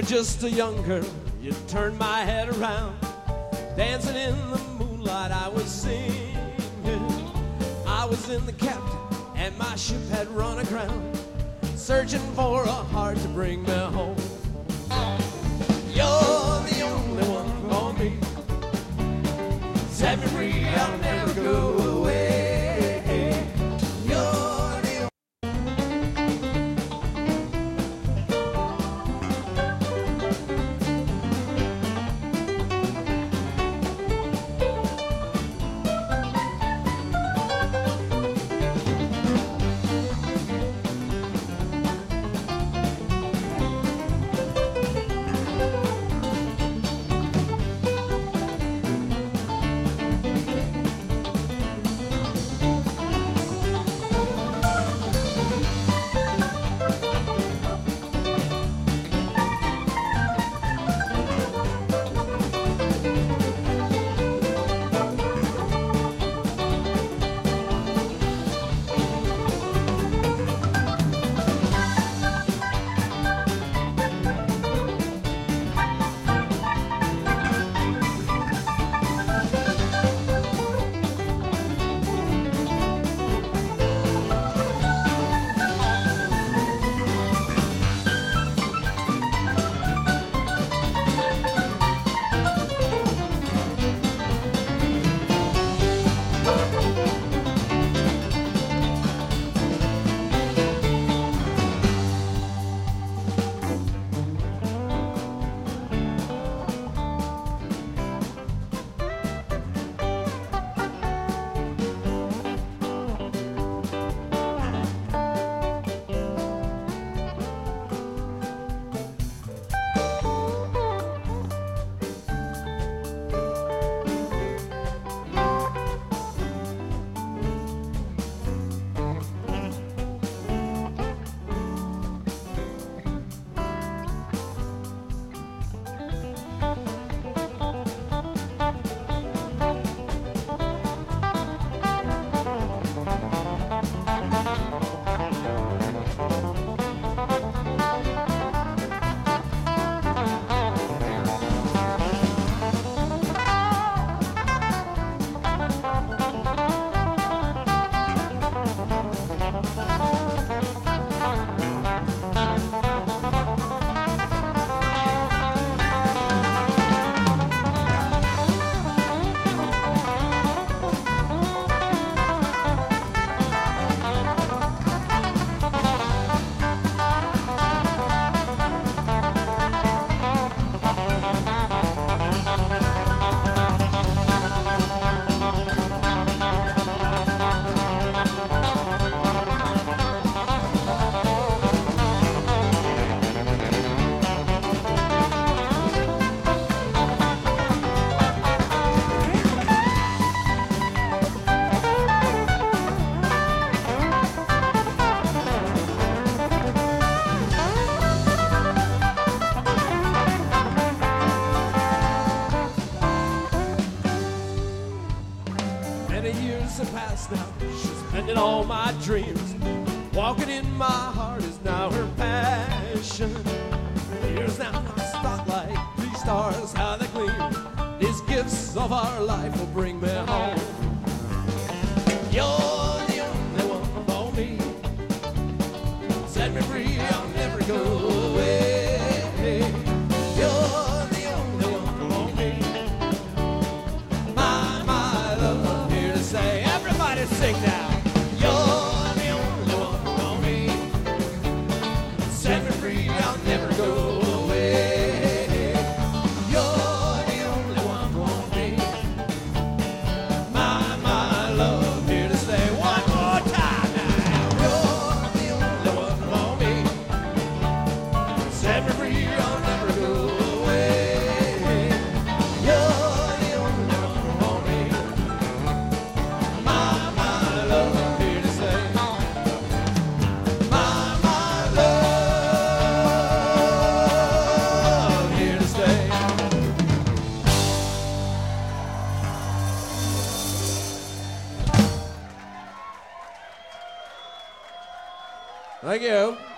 just a young girl, you turned my head around. Dancing in the moonlight, I was singing. I was in the captain, and my ship had run aground, searching for a heart to bring me home. You're the only one for me. Set me free, I'll never go away. Have passed now, she's spending all my dreams. Walking in my heart is now her passion. Here's now my spotlight, these stars, how they gleam. These gifts of our life will bring me home. You're the only one for me. Set me free, I'll never go away. You're the only one for me. My love, here to say. Everybody sing now. You're the only one for me. Set me free, I'll never go away. You're the only one for me. My love, here to stay. One more time now. You're the only one for me. Set me free, I'll never go away. You're the only one for me. My love, here to stay. My love, here to stay. Thank you.